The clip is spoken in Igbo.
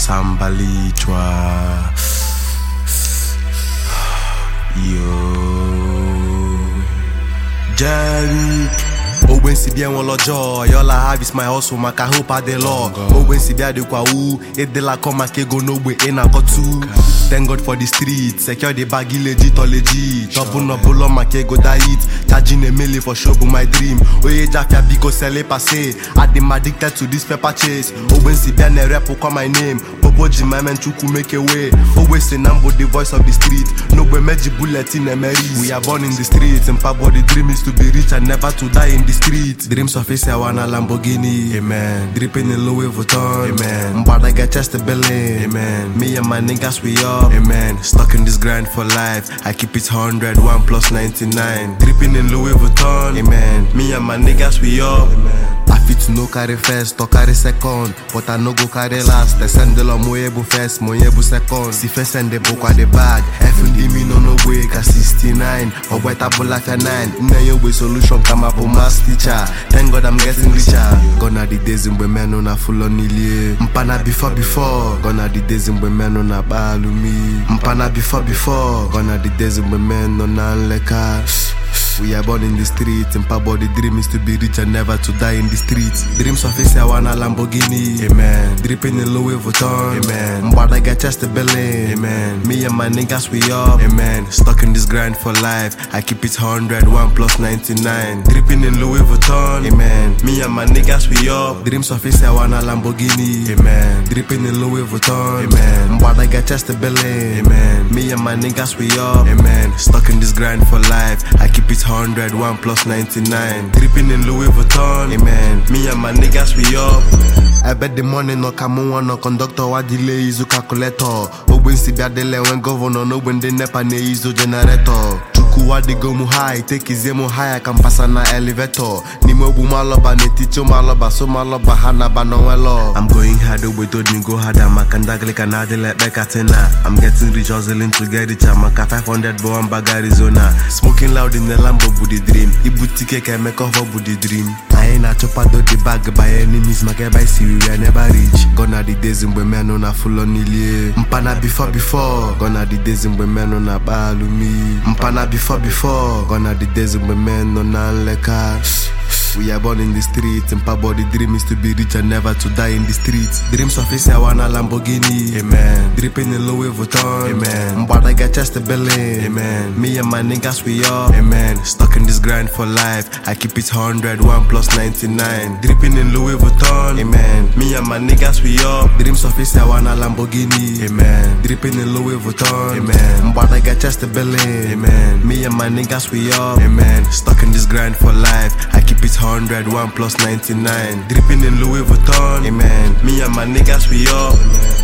Sambalichwa. Yo, Jerry. Oh, when si bien on joy, all I have is my hustle, my I hope I the law. Oh, when si bien de kwa ou, et de la come ke go no way in a got two. Thank God for the streets, secure the baggy legit or legit. Double no bull on my ke go die it. Charging a million for show my dream. Oh, yeah, Jafia Biko sell it passe. I am addicted to this paper chase. Oh, when si bien a rap call my name. Bobo Jima man chuku make a way. Always say Nambo the voice of the street. No way magic bullet in a Mary. We are born in the streets, and Papa the dream is to be rich and never to die in the streets. Dreams of a wanna Lamborghini, amen. Dripping in Louis Vuitton, amen. Mbada get chest belly, amen. Me and my niggas we up, amen. Stuck in this grind for life. I keep it 100, 1 plus 99. Dripping in Louis Vuitton, amen. Me and my niggas we up, amen. I fit no carry first, to carry second, but I no go carry last. I send the law moyebu first, moyebu second. Si first send the book at the bag. FND me no way, ka 69. Or white apple like a 9. Now you with solution, come up on mass teacher. Thank God I'm getting richer. Gonna the days in men on a full on ilie. Mpana before. Gonna the days in men on a balumi. Mpana before. Gonna the days in men on a leka. We are born in the streets, and Papa the dream is to be rich and never to die in the streets. Dreams of a wanna Lamborghini, amen. Dripping in Louis Vuitton, amen. Mbada get chest belly, amen. Me and my niggas we up, amen. Stuck in this grind for life. I keep it 100, 1 plus 99. Dripping in Louis Vuitton, amen. Me and my niggas we up. Dreams of a wanna Lamborghini, amen. Dripping in Louis Vuitton, amen. Mbada get chest belly, amen. Me and my niggas we up, amen. Stuck in this grind for life. I keep it 100, 1 plus 99. Dripping in Louis Vuitton, amen. Me and my niggas we up. I bet the money no come on no conductor wa delay is calculator. When si bia dele when governor no when the nepa ne iso generator. Chukuwa de go mu high, take his emo high, I can pass na elevator. Ni mo bu maloba ne ticho maloba so maloba hana ba no welo. I'm going hard we told me go harder, makandagle kanade like Bekatina. I'm getting rich hustling to get rich, I'm 500 bo on bag Arizona. Smoking loud in the Lambo booty dream. Ibutike can make off a booty dream. I ain't a chopper do the bag by any means, my guy by see we are never reach. Gonna the days in when men on a full on ilie. Mpana before. Gonna the days in when men on a balumi. Mpana before. Gonna the days in when men on a leka. We are born in the streets, and Papa the dream is to be rich and never to die in the streets. Dreams of a wanna Lamborghini, amen. Dripping in Louis Vuitton, amen. Mbada get chest belly, amen. Me and my niggas we up, amen. Stuck in this grind for life. I keep it 100, 1 plus 99. Dripping in Louis Vuitton, amen. Me and my niggas we up. Dreams of a wanna Lamborghini, amen. Dripping in Louis Vuitton, amen. Mbada get chest belly, amen. Me and my niggas we up, amen. Stuck in this grind for life. I keep it 100, 1 plus 99. Dripping in Louis Vuitton, amen. Me and my niggas we up, amen.